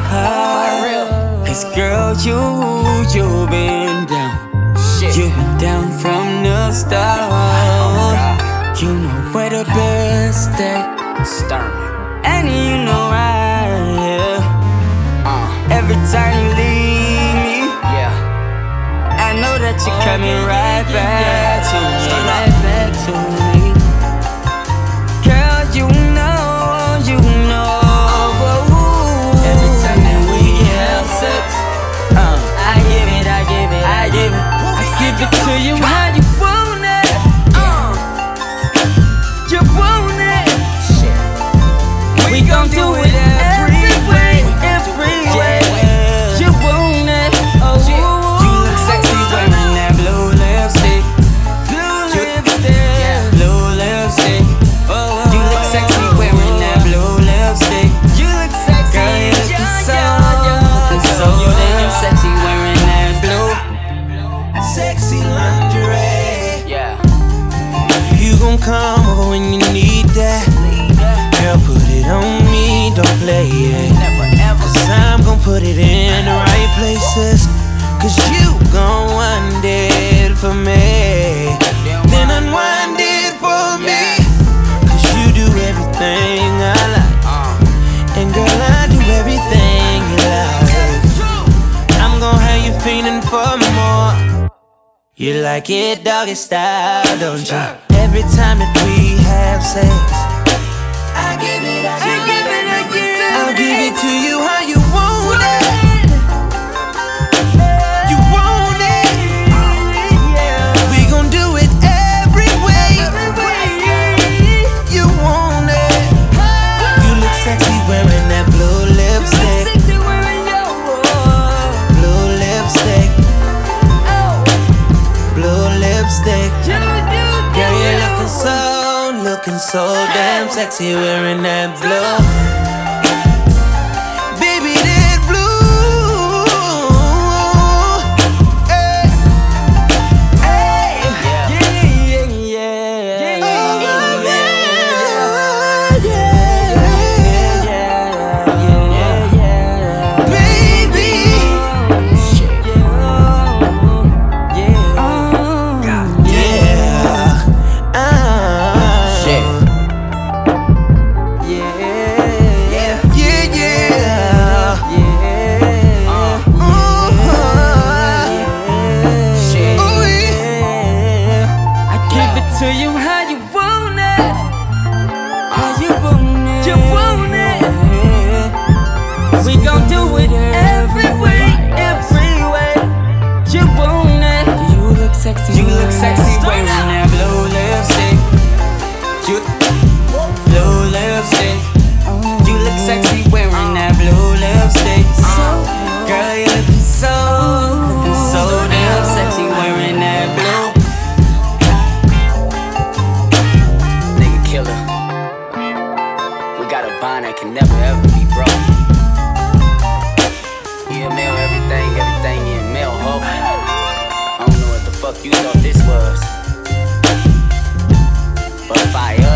Cause girl, you've been down. You've been down from the start. You know where the best at. And you know right. Every time you leave me, I know that you're coming right back to me. Right back to me. Girl, you know. Every time that we have sex, I give it. I give it to you how you want it. You want it. We gon' do it every way. You want it. You look sexy wearing that blue lipstick. Blue lipstick. You look sexy wearing that blue lipstick. You look sexy. Girl, you looking so damn sexy wearing that blue. Sexy lingerie. You gon' come over when you need that. Girl, put it on me, don't play it. Cause I'm gon' put it in the right places. Cause you gon' wind it for me, then unwind it for me. Cause you do everything I like, and girl, I do everything you like. I'm gon' have you feeling for more. You like it doggy style, don't you? Every time that we have sex, I give it, I'll give it to you how you want it. You want it. We gon' do it every way. You want it. You look sexy wearing that blue lipstick. Blue lipstick. Blue lipstick. Girl, you're looking so damn sexy wearing that blue. Baby, that blue. To you how you want it. You want it. We gon' do it every way. You want it. You look sexy wearing that blue lipstick. Blue lipstick. You look sexy wearing that blue lipstick. Girl, you looking so damn sexy wearing that blue. Killer. We got a bond that can never ever be broke. Mail everything in mail, ho. I don't know what the fuck you thought this was, but fire.